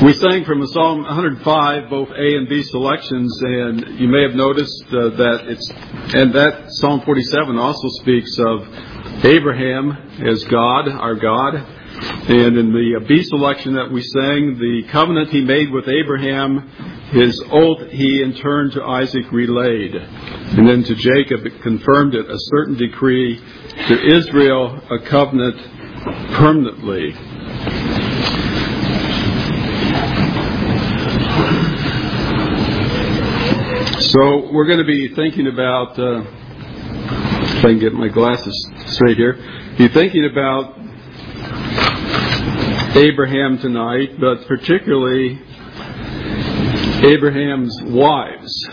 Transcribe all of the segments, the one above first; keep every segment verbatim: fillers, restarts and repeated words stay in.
We sang from Psalm one hundred five, both A and B selections, and you may have noticed uh, that it's, and that Psalm forty-seven also speaks of Abraham as God, our God. And in the B selection that we sang, the covenant he made with Abraham, his oath he in turn to Isaac relayed. And then to Jacob it confirmed it, a certain decree, to Israel a covenant permanently. So we're going to be thinking about, uh, if I can get my glasses straight here, be thinking about Abraham tonight, but particularly Abraham's wives.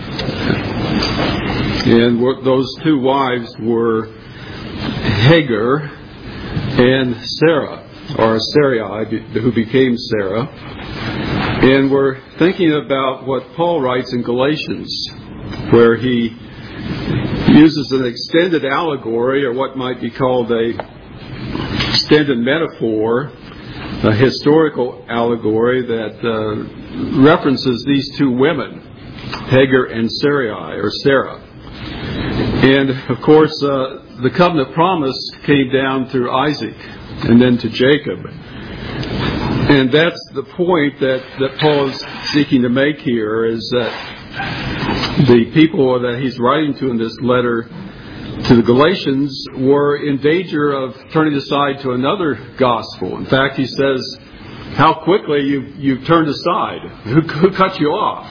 And those two wives were Hagar and Sarah, or Sarai, who became Sarah. And we're thinking about what Paul writes in Galatians, where he uses an extended allegory, or what might be called a extended metaphor, a historical allegory that uh, references these two women, Hagar and Sarai, or Sarah. And, of course, uh, the covenant promise came down through Isaac and then to Jacob. And that's the point that, that Paul is seeking to make here, is that the people that he's writing to in this letter to the Galatians were in danger of turning aside to another gospel. In fact, he says, how quickly you've, you've turned aside. Who, who cut you off?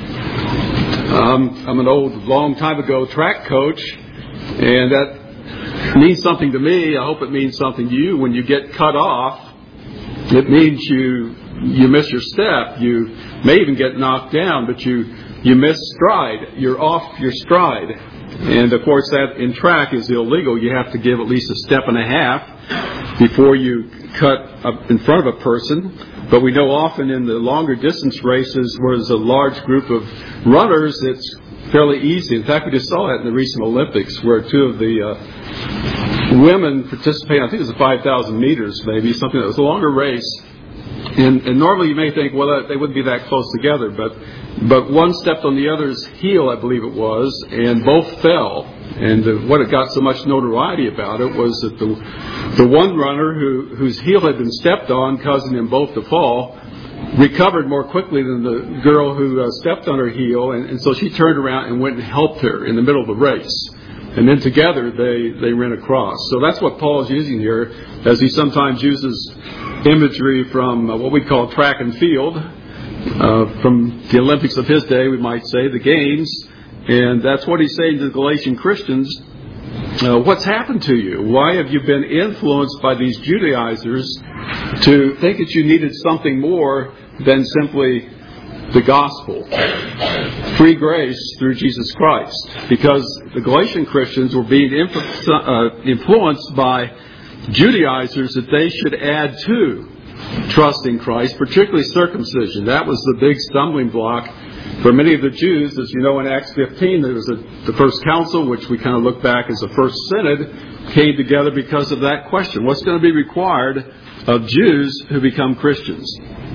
Um, I'm an old, long time ago track coach, and that means something to me. I hope it means something to you. When you get cut off, it means you you miss your step. You may even get knocked down, but you, you miss stride. You're off your stride. And, of course, that in track is illegal. You have to give at least a step and a half before you cut up in front of a person. But we know often in the longer distance races where there's a large group of runners, it's fairly easy. In fact, we just saw that in the recent Olympics, where two of the uh, women participated. I think it was five thousand meters, maybe, something that was a longer race. And, and normally you may think, well, they wouldn't be that close together, but but one stepped on the other's heel, I believe it was, and both fell. And the, what it got so much notoriety about it was that the the one runner who whose heel had been stepped on, causing them both to fall, recovered more quickly than the girl who uh, stepped on her heel, and, and so she turned around and went and helped her in the middle of the race. And then together they, they ran across. So that's what Paul is using here, as he sometimes uses imagery from uh, what we call track and field, uh, from the Olympics of his day, we might say, the games. And that's what he's saying to the Galatian Christians. Uh, what's happened to you? Why have you been influenced by these Judaizers to think that you needed something more than simply the gospel, free grace through Jesus Christ? Because the Galatian Christians were being influ- uh, influenced by Judaizers that they should add to trust in Christ, particularly circumcision. That was the big stumbling block for many of the Jews. As you know, in Acts fifteen, there was a, the first council, which we kind of look back as the first synod, came together because of that question. What's going to be required of Jews who become Christians?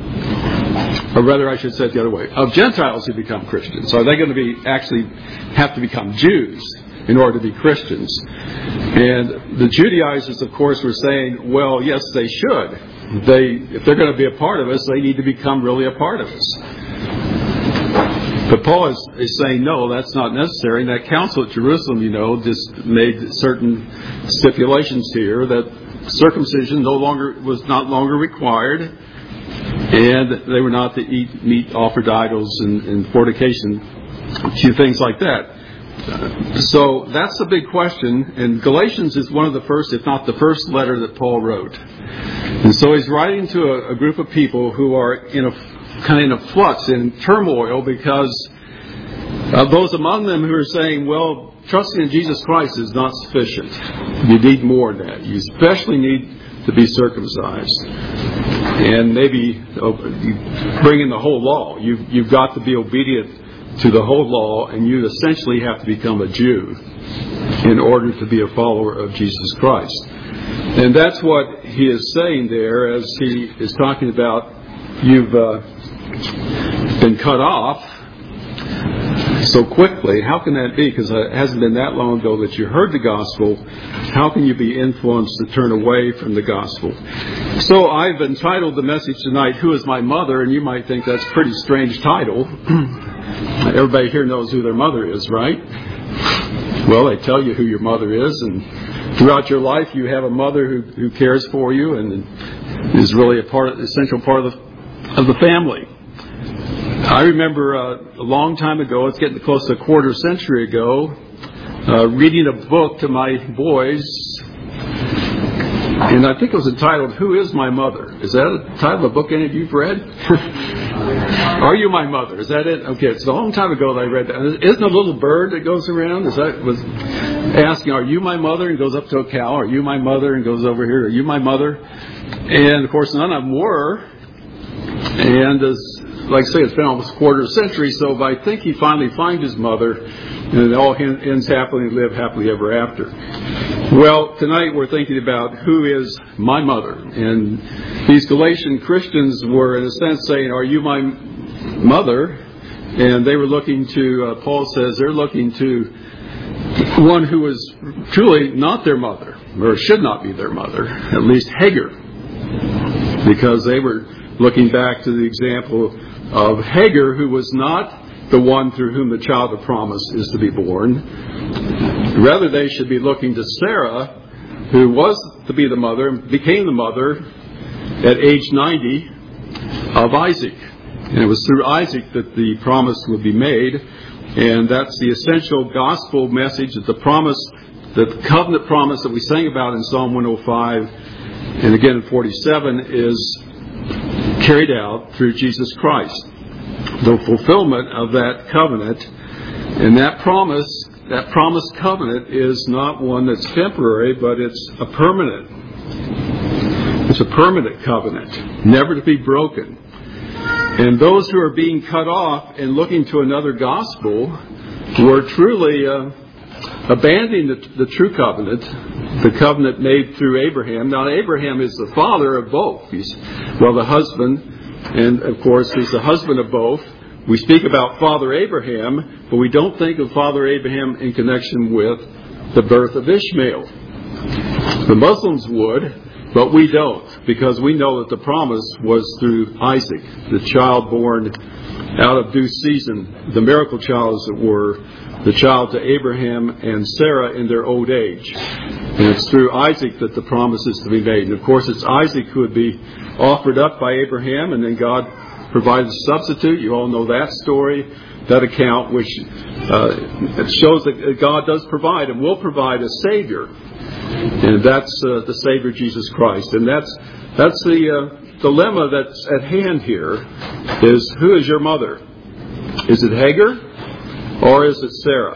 Or rather, I should say it the other way, of Gentiles who become Christians. Are they going to be actually have to become Jews in order to be Christians? And the Judaizers, of course, were saying, well, yes, they should. They, if they're going to be a part of us, they need to become really a part of us. But Paul is, is saying, no, that's not necessary. And that council at Jerusalem, you know, just made certain stipulations here that circumcision no longer was not longer required, and they were not to eat meat offered to idols and, and fornication, a few things like that. Uh, so that's the big question. And Galatians is one of the first, if not the first letter that Paul wrote. And so he's writing to a, a group of people who are in a kind of in a flux, in turmoil, because uh, those among them who are saying, well, trusting in Jesus Christ is not sufficient. You need more than that. You especially need to be circumcised. And maybe oh, you bring in the whole law. You've, you've got to be obedient to the whole law, and you essentially have to become a Jew in order to be a follower of Jesus Christ. And that's what he is saying there as he is talking about you've uh, been cut off so quickly. How can that be? Because it hasn't been that long ago that you heard the gospel. How can you be influenced to turn away from the gospel? So I've entitled the message tonight, Who is My Mother? And you might think that's a pretty strange title. Everybody here knows who their mother is, right? Well, they tell you who your mother is, and throughout your life you have a mother who, who cares for you and is really a part, essential part of the, of the family. I remember uh, a long time ago, it's getting close to a quarter century ago, uh, reading a book to my boys, and I think it was entitled, Who is My Mother? Is that a title of a book any of you have read? Are You My Mother? Is that it? Okay, it's a long time ago that I read that. Isn't a little bird that goes around? Is that was asking, Are you my mother? And goes up to a cow. Are you my mother? And goes over here. Are you my mother? And of course, none of them were. And as like I say, it's been almost a quarter century, so I think he finally finds his mother, and it all ends happily and live happily ever after. Well, tonight we're thinking about who is my mother. And these Galatian Christians were, in a sense, saying, Are you my mother? And they were looking to, uh, Paul says, they're looking to one who is truly not their mother, or should not be their mother, at least Hagar, because they were looking back to the example of Hagar, who was not the one through whom the child of promise is to be born. Rather, they should be looking to Sarah, who was to be the mother, and became the mother at age ninety of Isaac. And it was through Isaac that the promise would be made. And that's the essential gospel message, that the promise, that the covenant promise that we sang about in Psalm one oh five and again in forty-seven is carried out through Jesus Christ. The fulfillment of that covenant, and that promise, that promised covenant is not one that's temporary, but it's a permanent. It's a permanent covenant, never to be broken. And those who are being cut off and looking to another gospel were truly uh, abandoning the, the true covenant, the covenant made through Abraham. Now, Abraham is the father of both. He's, well, the husband, and of course, he's the husband of both. We speak about Father Abraham, but we don't think of Father Abraham in connection with the birth of Ishmael. The Muslims would, but we don't, because we know that the promise was through Isaac, the child born out of due season, the miracle child, as it were, the child to Abraham and Sarah in their old age. And it's through Isaac that the promise is to be made. And of course, it's Isaac who would be offered up by Abraham, and then God provided a substitute. You all know that story, that account, which uh, shows that God does provide and will provide a Savior. And that's uh, the Savior, Jesus Christ. And that's that's the uh, dilemma that's at hand here, is who is your mother? Is it Hagar? Or is it Sarah?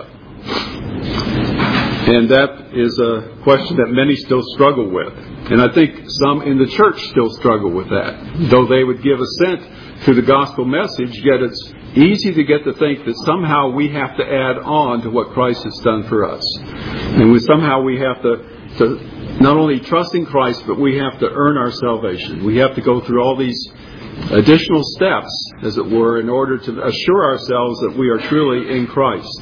And that is a question that many still struggle with. And I think some in the church still struggle with that. Though they would give assent to the gospel message, yet it's easy to get to think that somehow we have to add on to what Christ has done for us. And we, somehow we have to, to not only trust in Christ, but we have to earn our salvation. We have to go through all these additional steps, as it were, in order to assure ourselves that we are truly in Christ.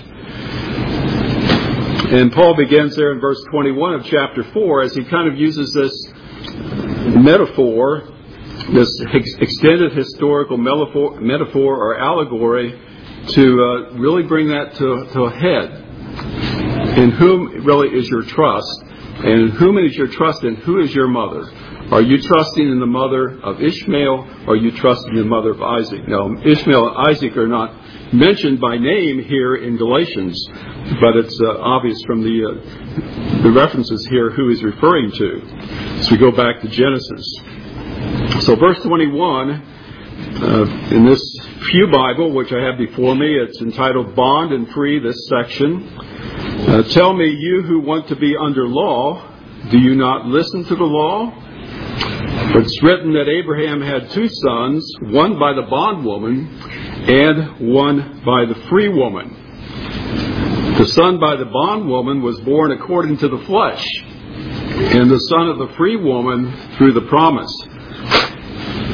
And Paul begins there in verse twenty-one of chapter four as he kind of uses this metaphor, this ex- extended historical metaphor, metaphor or allegory to uh, really bring that to, to a head. In whom really is your trust, and in whom is your trust, and who is your mother? Are you trusting in the mother of Ishmael, or are you trusting in the mother of Isaac? Now, Ishmael and Isaac are not mentioned by name here in Galatians, but it's uh, obvious from the uh, the references here who he's referring to. So we go back to Genesis. So verse twenty-one, uh, in this Pew Bible, which I have before me, it's entitled Bond and Free, this section. Uh, Tell me, you who want to be under law, do you not listen to the law? For it's written that Abraham had two sons, one by the bondwoman and one by the free woman. The son by the bondwoman was born according to the flesh, and the son of the free woman through the promise. And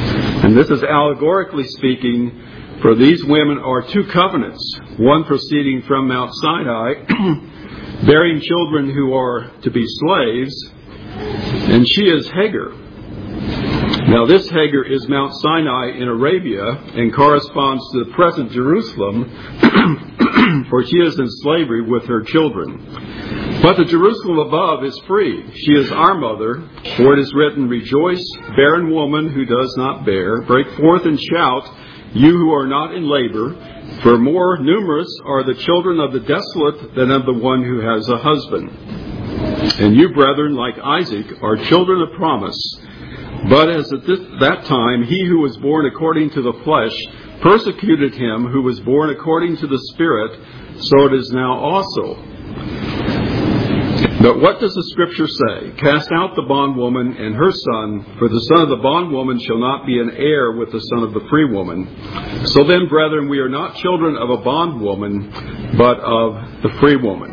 And this is allegorically speaking, for these women are two covenants, one proceeding from Mount Sinai, bearing children who are to be slaves, and she is Hagar. Now this Hagar is Mount Sinai in Arabia and corresponds to the present Jerusalem, for she is in slavery with her children. But the Jerusalem above is free. She is our mother, for it is written, Rejoice, barren woman who does not bear. Break forth and shout, you who are not in labor, for more numerous are the children of the desolate than of the one who has a husband. And you, brethren, like Isaac, are children of promise. But as at this, that time he who was born according to the flesh persecuted him who was born according to the Spirit, so it is now also. But what does the Scripture say? Cast out the bondwoman and her son, for the son of the bondwoman shall not be an heir with the son of the free woman. So then, brethren, we are not children of a bondwoman, but of the free woman.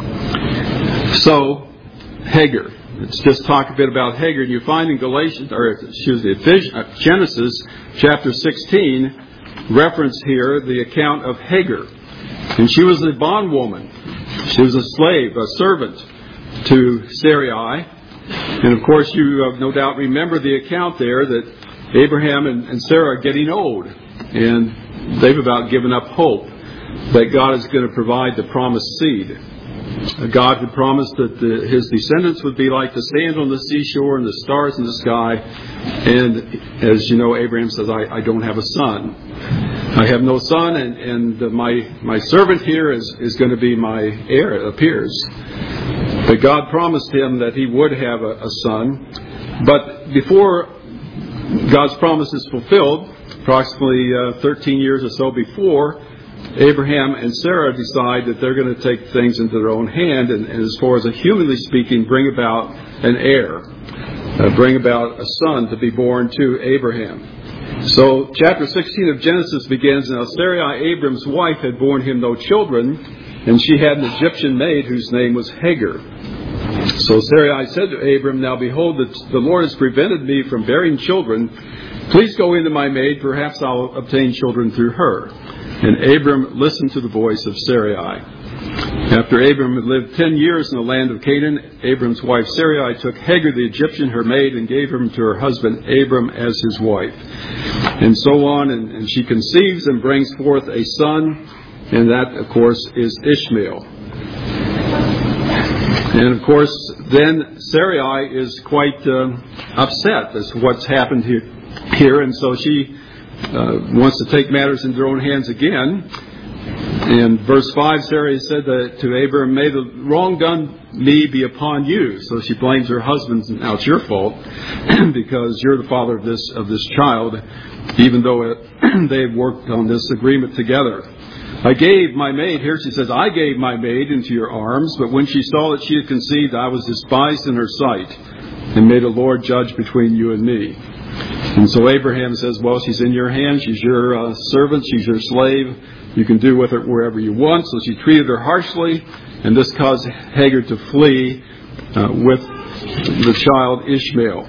So, Hagar. Let's just talk a bit about Hagar. You find in Galatians, or excuse me, Genesis chapter sixteen, reference here the account of Hagar. And she was a bondwoman. She was a slave, a servant to Sarai. And of course, you uh, no doubt remember the account there that Abraham and, and Sarah are getting old. And they've about given up hope that God is going to provide the promised seed. God had promised that the, his descendants would be like the sand on the seashore and the stars in the sky. And as you know, Abraham says, I, I don't have a son. I have no son, and, and my my servant here is, is going to be my heir, it appears. But God promised him that he would have a, a son. But before God's promise is fulfilled, approximately uh, thirteen years or so before, Abraham and Sarah decide that they're going to take things into their own hand and, and as far as a humanly speaking, bring about an heir, uh, bring about a son to be born to Abraham. So chapter sixteen of Genesis begins, Now Sarai, Abram's wife, had borne him no children, and she had an Egyptian maid whose name was Hagar. So Sarai said to Abram, Now behold, the, the Lord has prevented me from bearing children. Please go into my maid, perhaps I'll obtain children through her. And Abram listened to the voice of Sarai. After Abram had lived ten years in the land of Canaan, Abram's wife Sarai took Hagar the Egyptian, her maid, and gave him to her husband Abram as his wife. And so on, and, and she conceives and brings forth a son, and that, of course, is Ishmael. And, of course, then Sarai is quite uh, upset as to what's happened here, here and so she uh, wants to take matters into her own hands again. In verse five, Sarai said that to Abram, May the wrong done me be upon you. So she blames her husband. Now it's your fault because you're the father of this of this child, even though it, they've worked on this agreement together. I gave my maid, here she says, I gave my maid into your arms, but when she saw that she had conceived, I was despised in her sight, and may the Lord judge between you and me. And so Abraham says, well, she's in your hands, she's your uh, servant, she's your slave, you can do with her wherever you want. So she treated her harshly, and this caused Hagar to flee uh, with the child Ishmael.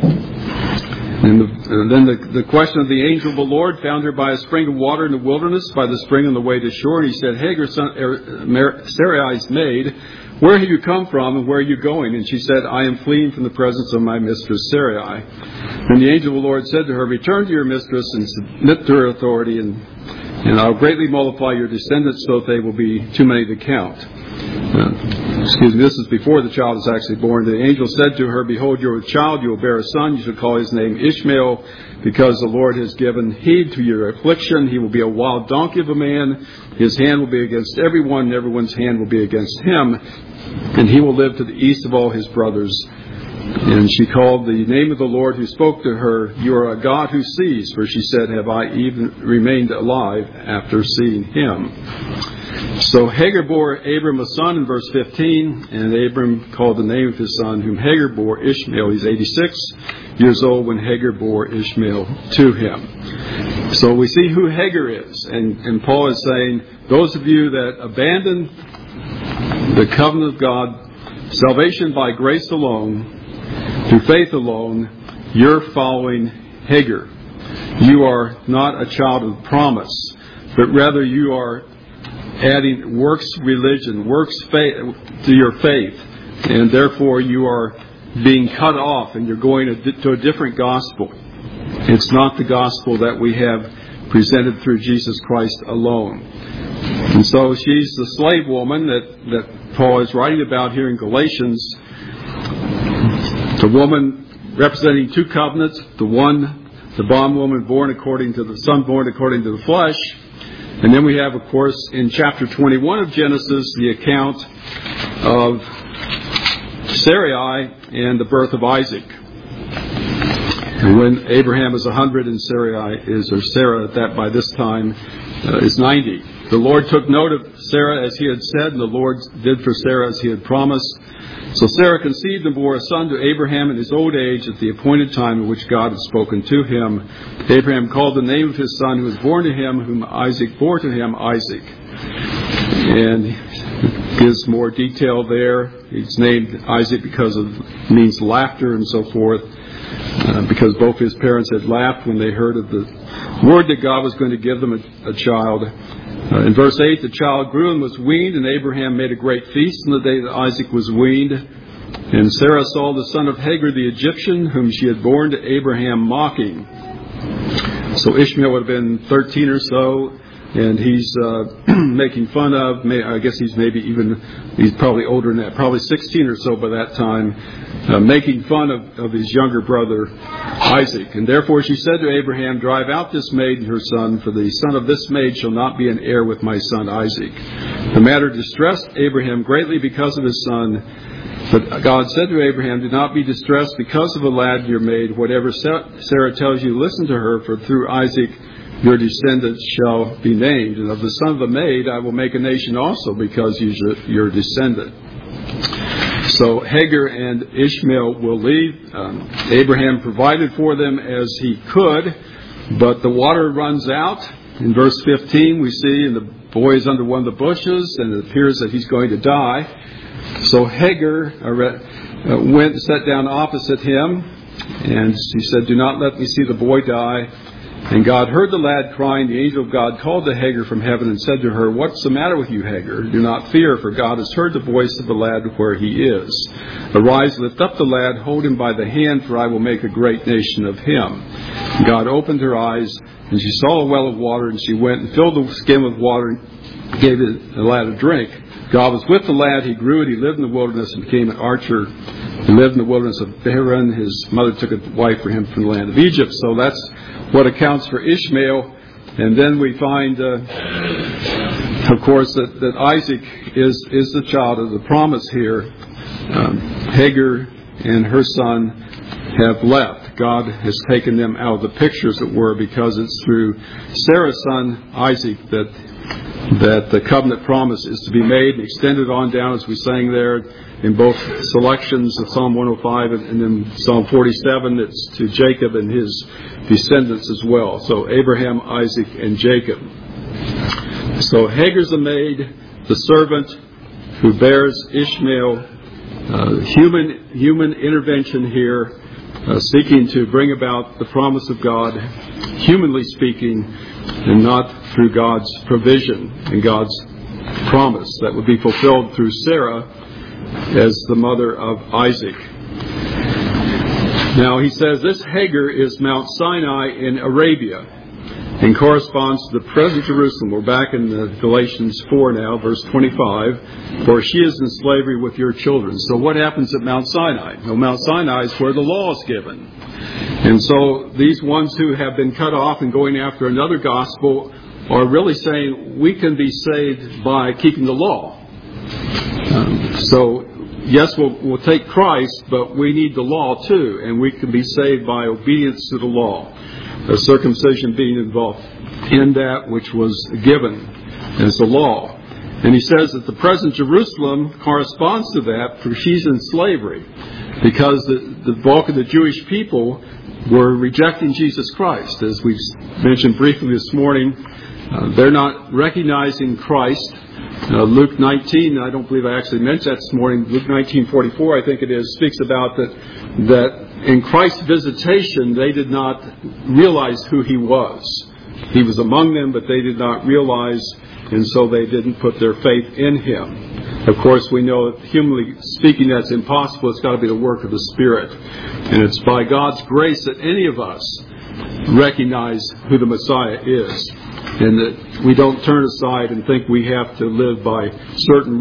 And, the, and then the, the question of the angel of the Lord found her by a spring of water in the wilderness, by the spring on the way to shore. And he said, Hagar, son, er, Sarai's maid, where have you come from and where are you going? And she said, I am fleeing from the presence of my mistress Sarai. And the angel of the Lord said to her, Return to your mistress and submit to her authority, and, and I'll greatly multiply your descendants so that they will be too many to count. Uh, excuse me, this is before the child is actually born. The angel said to her, Behold, you are a child, you will bear a son, you shall call his name Ishmael, because the Lord has given heed to your affliction. He will be a wild donkey of a man, his hand will be against everyone, and everyone's hand will be against him, and he will live to the east of all his brothers. And she called the name of the Lord who spoke to her, You are a God who sees, for she said, Have I even remained alive after seeing him? So Hagar bore Abram a son in verse fifteen, and Abram called the name of his son, whom Hagar bore Ishmael. He's eighty-six years old when Hagar bore Ishmael to him. So we see who Hagar is, and, and Paul is saying, those of you that abandon the covenant of God, salvation by grace alone, through faith alone, you're following Hagar. you are not a child of promise, but rather you are adding works religion, works faith to your faith, and therefore you are being cut off and you're going to a different gospel. It's not the gospel that we have presented through Jesus Christ alone. And so she's the slave woman that, that Paul is writing about here in Galatians. The woman representing two covenants, the one, the bondwoman born according to the son born according to the flesh. And then we have, of course, in chapter twenty-one of Genesis, the account of Sarai and the birth of Isaac. And when Abraham is one hundred and Sarai is, or Sarah at that by this time uh, is ninety. The Lord took note of Sarah as he had said, and the Lord did for Sarah as he had promised. So Sarah conceived and bore a son to Abraham in his old age at the appointed time in which God had spoken to him. Abraham called the name of his son who was born to him, whom Isaac bore to him, Isaac. And gives more detail there. He's named Isaac because of means laughter and so forth. Uh, because both his parents had laughed when they heard of the word that God was going to give them a, a child. Uh, in verse eight, the child grew and was weaned, and Abraham made a great feast on the day that Isaac was weaned. And Sarah saw the son of Hagar the Egyptian, whom she had borne to Abraham, mocking. So Ishmael would have been thirteen or so, and he's uh, making fun of, I guess he's maybe even, he's probably older than that, probably sixteen or so by that time, uh, making fun of, of his younger brother Isaac. And therefore she said to Abraham, drive out this maid and her son, for the son of this maid shall not be an heir with my son Isaac. The matter distressed Abraham greatly because of his son. But God said to Abraham, do not be distressed because of the lad your maid. Whatever Sarah tells you, listen to her, for through Isaac your descendants shall be named. And of the son of the maid I will make a nation also, because he's your descendant. So Hagar and Ishmael will leave. Um, Abraham provided for them as he could, but the water runs out. In verse fifteen we see, and the boy is under one of the bushes, and it appears that he's going to die. So Hagar uh, went and sat down opposite him, and she said, do not let me see the boy die. And God heard the lad crying. The angel of God called to Hagar from heaven and said to her, what's the matter with you, Hagar? Do not fear, for God has heard the voice of the lad where he is. Arise, lift up the lad, hold him by the hand, for I will make a great nation of him. And God opened her eyes, and she saw a well of water, and she went and filled the skin with water and gave the lad a drink. God was with the lad. He grew and he lived in the wilderness and became an archer. He lived in the wilderness of Paran. His mother took a wife for him from the land of Egypt. So that's what accounts for Ishmael. And then we find, uh, of course, that, that Isaac is, is the child of the promise here. Um, Hagar and her son have left. God has taken them out of the picture, as it were, because it's through Sarah's son, Isaac, that that the covenant promise is to be made and extended on down, as we sang there in both selections of Psalm one oh five and in Psalm forty-seven. It's to Jacob and his descendants as well. So Abraham, Isaac, and Jacob. So Hagar's the maid, the servant who bears Ishmael. Uh, human human intervention here, uh, seeking to bring about the promise of God, humanly speaking, and not through God's provision and God's promise that would be fulfilled through Sarah as the mother of Isaac. Now he says this Hagar is Mount Sinai in Arabia and corresponds to the present Jerusalem. We're back in the Galatians four now, verse twenty-five. For she is in slavery with your children. So what happens at Mount Sinai? Well, Mount Sinai is where the law is given. And so these ones who have been cut off and going after another gospel are really saying we can be saved by keeping the law. Um, so, yes, we'll, we'll take Christ, but we need the law too, and we can be saved by obedience to the law. The circumcision being involved in that which was given as the law. And he says that the present Jerusalem corresponds to that, for she's in slavery, because the, the bulk of the Jewish people were rejecting Jesus Christ. As we've mentioned briefly this morning, uh, they're not recognizing Christ Uh, Luke nineteen, I don't believe I actually mentioned that this morning. Luke nineteen forty-four, I think it is, speaks about that that in Christ's visitation they did not realize who he was. He was among them, but they did not realize, and so they didn't put their faith in him. Of course, we know that humanly speaking that's impossible. It's got to be the work of the Spirit. And it's by God's grace that any of us recognize who the Messiah is. And that we don't turn aside and think we have to live by certain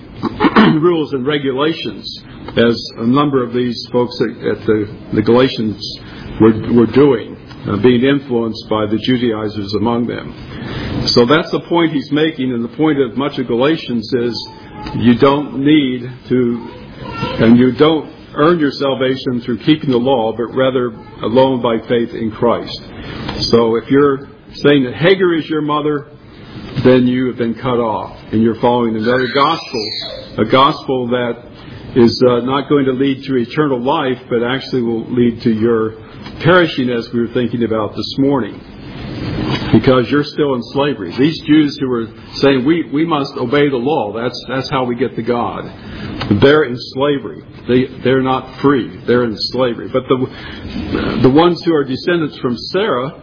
rules and regulations, as a number of these folks at the, the Galatians were, were doing, uh, being influenced by the Judaizers among them. So that's the point he's making, and the point of much of Galatians is you don't need to, and you don't earn your salvation through keeping the law, but rather alone by faith in Christ. So if you're saying that Hagar is your mother, then you have been cut off, and you're following another gospel, a gospel that is uh, not going to lead to eternal life, but actually will lead to your perishing, as we were thinking about this morning, because you're still in slavery. These Jews who were saying we, we must obey the law, that's that's how we get to God, they're in slavery. They they're not free. They're in slavery. But the the ones who are descendants from Sarah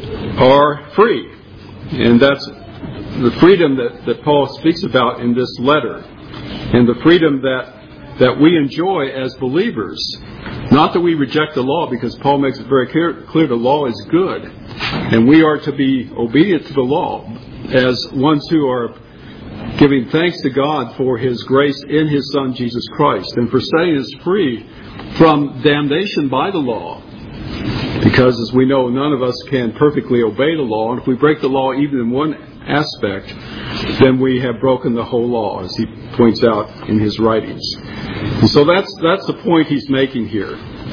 are free. And that's the freedom that, that Paul speaks about in this letter. And the freedom that, that we enjoy as believers. Not that we reject the law, because Paul makes it very clear, clear the law is good. And we are to be obedient to the law as ones who are giving thanks to God for His grace in His Son, Jesus Christ. And for setting us free from damnation by the law. Because, as we know, none of us can perfectly obey the law. And if we break the law even in one aspect, then we have broken the whole law, as he points out in his writings. And so that's that's the point he's making here.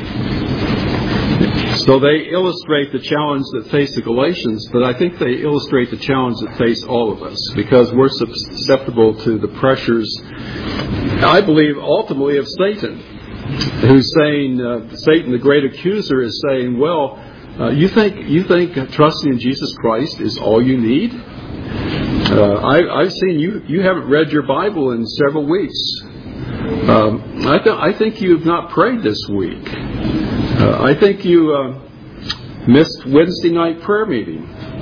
So they illustrate the challenge that faced the Galatians, but I think they illustrate the challenge that faced all of us, because we're susceptible to the pressures, I believe, ultimately of Satan, who's saying, uh, Satan, the great accuser, is saying, well, uh, you think you think trusting in Jesus Christ is all you need? Uh, I, I've seen you, you haven't read your Bible in several weeks. Um, I, th- I think you've not prayed this week. Uh, I think you uh, missed Wednesday night prayer meeting.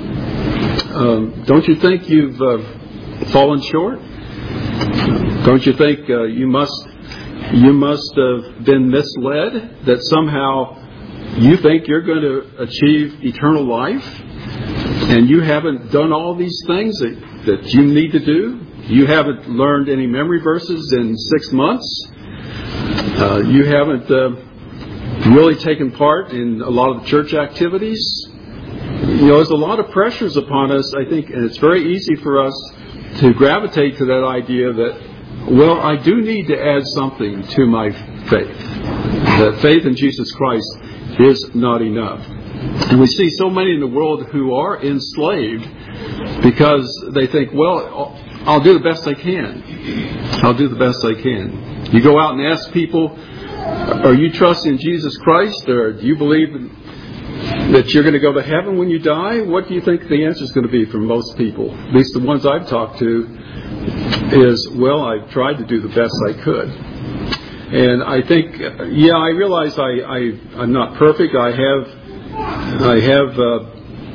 Um, don't you think you've uh, fallen short? Don't you think uh, you must you must have been misled, that somehow you think you're going to achieve eternal life, and you haven't done all these things that, that you need to do? You haven't learned any memory verses in six months. Uh, you haven't uh, really taken part in a lot of the church activities. You know, there's a lot of pressures upon us, I think, and it's very easy for us to gravitate to that idea that, well, I do need to add something to my faith. That faith in Jesus Christ is not enough. And we see so many in the world who are enslaved because they think, well, I'll do the best I can. I'll do the best I can. You go out and ask people, are you trusting in Jesus Christ, or do you believe that you're going to go to heaven when you die? What do you think the answer is going to be from most people? At least the ones I've talked to is, well, I've tried to do the best I could. And I think, yeah, I realize I, I, I'm not perfect. I have, I have, uh,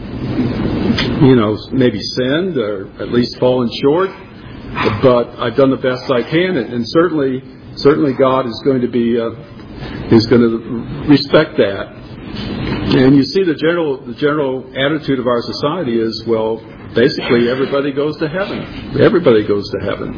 you know, maybe sinned or at least fallen short, but I've done the best I can, and, and certainly, certainly God is going to be, uh, is going to respect that. And you see, the general, the general attitude of our society is, well, basically everybody goes to heaven. Everybody goes to heaven.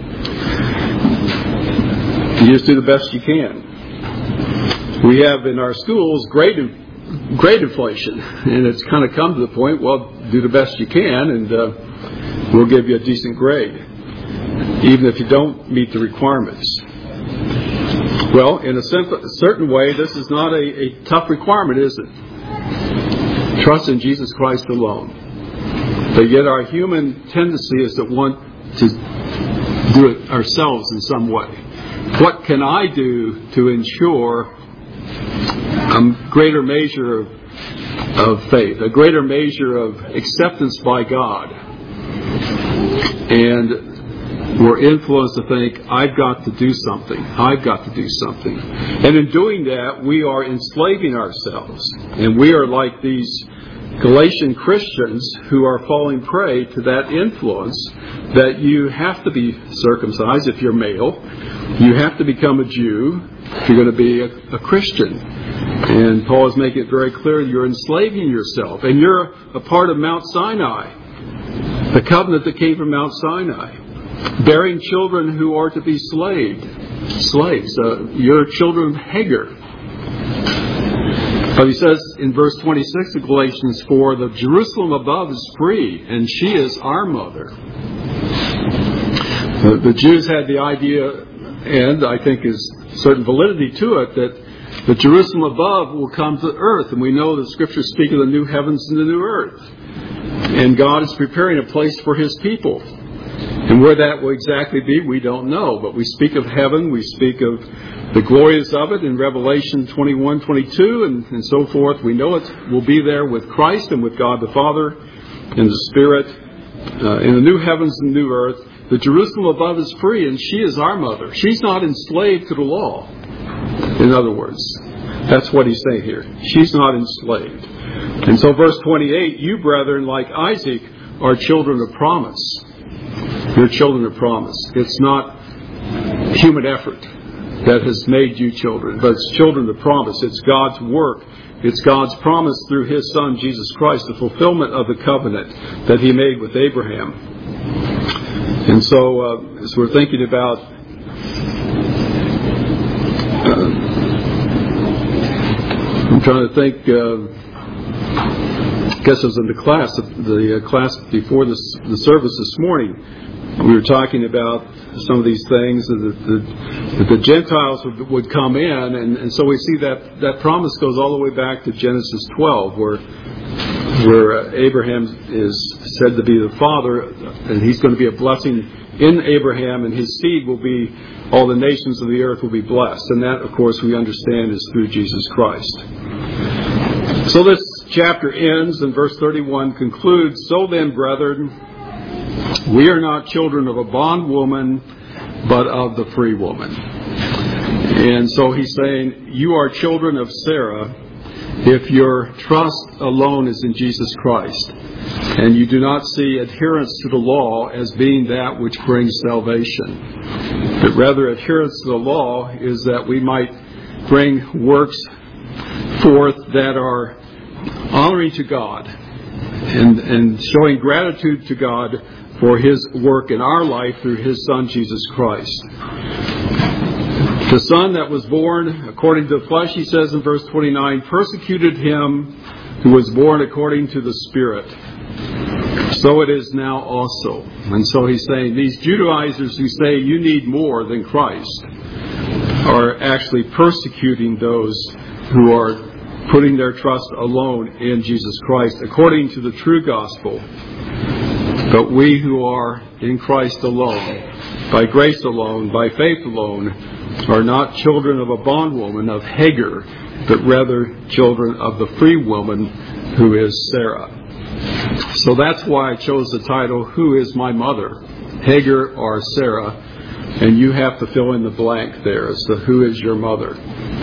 You just do the best you can. We have in our schools grade grade inflation, and it's kind of come to the point, well, do the best you can, and uh, we'll give you a decent grade, even if you don't meet the requirements. Well, in a certain way, this is not a, a tough requirement, is it? Trust in Jesus Christ alone. But yet our human tendency is to want to do it ourselves in some way. What can I do to ensure a greater measure of, of faith, a greater measure of acceptance by God? And we're influenced to think, I've got to do something. I've got to do something. And in doing that, we are enslaving ourselves. And we are like these Galatian Christians who are falling prey to that influence that you have to be circumcised if you're male. You have to become a Jew if you're going to be a, a Christian. And Paul is making it very clear you're enslaving yourself. And you're a part of Mount Sinai, the covenant that came from Mount Sinai. Bearing children who are to be slaved, slaves. Uh, you're children of Hagar. But he says in verse twenty-six of Galatians four, the Jerusalem above is free, and she is our mother. The, the Jews had the idea, and I think is certain validity to it, that the Jerusalem above will come to earth. And we know the Scriptures speak of the new heavens and the new earth. And God is preparing a place for His people. And where that will exactly be, we don't know. But we speak of heaven, we speak of the glories of it in Revelation twenty-one, twenty-two, and, and so forth. We know it will be there with Christ and with God the Father and the Spirit uh, in the new heavens and new earth. The Jerusalem above is free, and she is our mother. She's not enslaved to the law, in other words. That's what he's saying here. She's not enslaved. And so verse twenty-eight, you brethren, like Isaac, are children of promise. You're children of promise. It's not human effort that has made you children, but it's children of promise. It's God's work. It's God's promise through His Son, Jesus Christ, the fulfillment of the covenant that He made with Abraham. And so, uh, as we're thinking about uh, I'm trying to think, uh, I guess it was in the class, the uh, class before this, the service this morning, we were talking about some of these things, that the, that the Gentiles would, would come in, and, and so we see that that promise goes all the way back to Genesis twelve, where where uh, Abraham is said to be the father, and he's going to be a blessing in Abraham, and his seed will be, all the nations of the earth will be blessed. And that, of course, we understand is through Jesus Christ. So this chapter ends, and verse thirty-one concludes, so then, brethren, we are not children of a bondwoman, but of the free woman. And so he's saying, you are children of Sarah if your trust alone is in Jesus Christ, and you do not see adherence to the law as being that which brings salvation. But rather, adherence to the law is that we might bring works forth that are honoring to God and, and showing gratitude to God for His work in our life through His Son, Jesus Christ. The Son that was born according to the flesh, he says in verse twenty-nine, persecuted him who was born according to the Spirit. So it is now also. And so he's saying these Judaizers who say you need more than Christ are actually persecuting those who are putting their trust alone in Jesus Christ according to the true gospel. But we who are in Christ alone, by grace alone, by faith alone, are not children of a bondwoman, of Hagar, but rather children of the free woman who is Sarah. So that's why I chose the title, Who is My Mother? Hagar or Sarah? And you have to fill in the blank there as to who is your mother.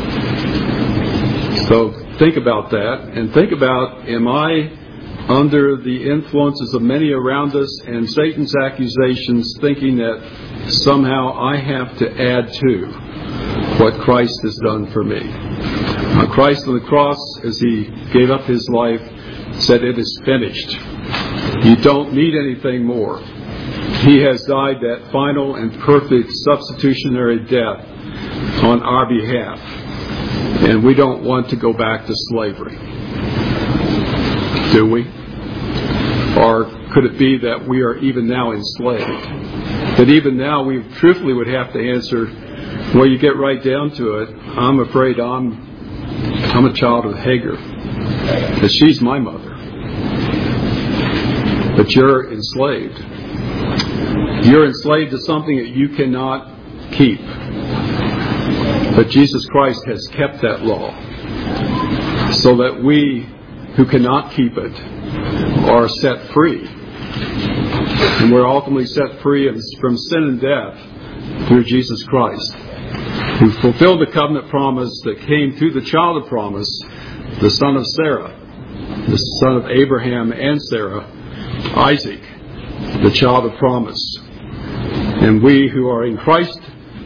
So think about that, and think about, am I under the influences of many around us and Satan's accusations, thinking that somehow I have to add to what Christ has done for me? Now, Christ on the cross, as He gave up His life, said, it is finished. You don't need anything more. He has died that final and perfect substitutionary death on our behalf. And we don't want to go back to slavery. Do we? Or could it be that we are even now enslaved? That even now we truthfully would have to answer, well, you get right down to it, I'm afraid I'm I'm a child of Hagar. That she's my mother. But you're enslaved. You're enslaved to something that you cannot keep. But Jesus Christ has kept that law so that we who cannot keep it are set free. And we're ultimately set free from sin and death through Jesus Christ, who fulfilled the covenant promise that came through the child of promise, the son of Sarah, the son of Abraham and Sarah, Isaac, the child of promise. And we who are in Christ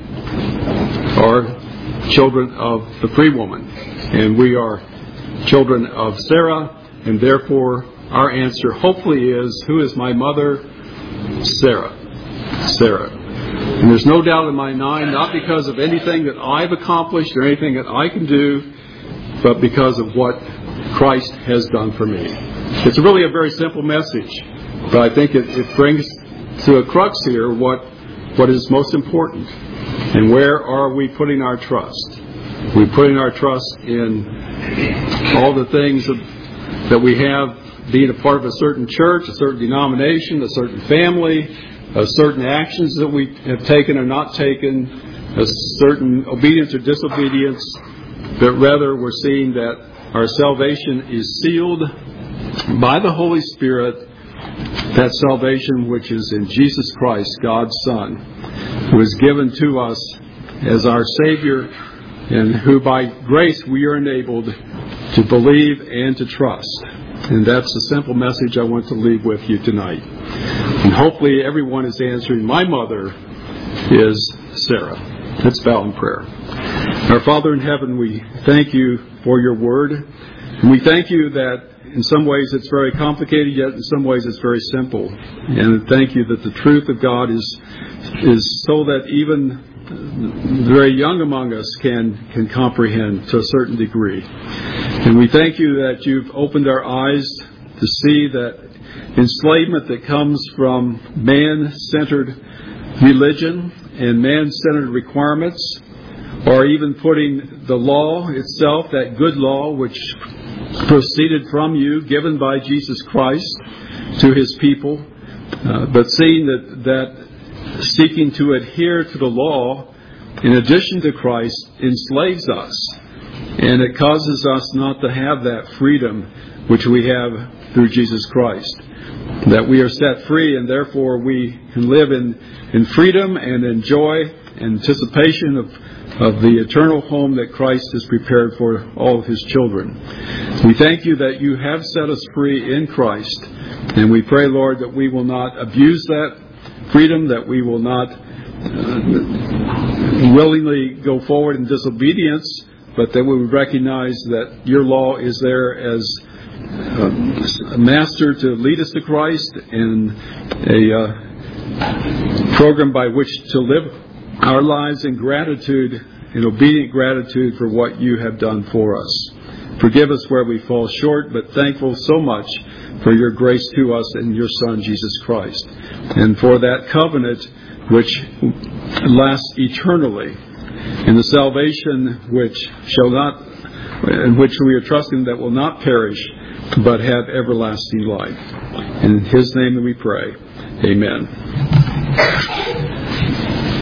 are children of the free woman. And we are children of Sarah, and therefore our answer hopefully is, who is my mother? Sarah. Sarah. And there's no doubt in my mind, not because of anything that I've accomplished or anything that I can do, but because of what Christ has done for me. It's really a very simple message, but I think it, it brings to a crux here what what is most important. And where are we putting our trust? We're putting our trust in all the things that, that we have, being a part of a certain church, a certain denomination, a certain family, uh, certain actions that we have taken or not taken, a certain obedience or disobedience, but rather we're seeing that our salvation is sealed by the Holy Spirit, that salvation which is in Jesus Christ, God's Son, who is given to us as our Savior, and who by grace we are enabled to believe and to trust. And that's the simple message I want to leave with you tonight. And hopefully everyone is answering, my mother is Sarah. Let's bow in prayer. Our Father in heaven, we thank you for your word. And we thank you that in some ways it's very complicated, yet in some ways it's very simple. And thank you that the truth of God is is so that even the very young among us can, can comprehend to a certain degree. And we thank you that you've opened our eyes to see that enslavement that comes from man-centered religion and man-centered requirements, or even putting the law itself, that good law which proceeded from you, given by Jesus Christ to his people, uh, but seeing that, that seeking to adhere to the law in addition to Christ enslaves us, and it causes us not to have that freedom which we have through Jesus Christ, that we are set free and therefore we can live in, in freedom and in joy, anticipation of of the eternal home that Christ has prepared for all of his children. We thank you that you have set us free in Christ, and we pray, Lord, that we will not abuse that freedom, that we will not uh, willingly go forward in disobedience, but that we would recognize that your law is there as uh, a master to lead us to Christ and a uh, program by which to live our lives in gratitude, in obedient gratitude for what you have done for us. Forgive us where we fall short, but thankful so much for your grace to us in your Son, Jesus Christ, and for that covenant which lasts eternally, and the salvation which shall not, in which we are trusting that will not perish, but have everlasting life. In his name we pray. Amen.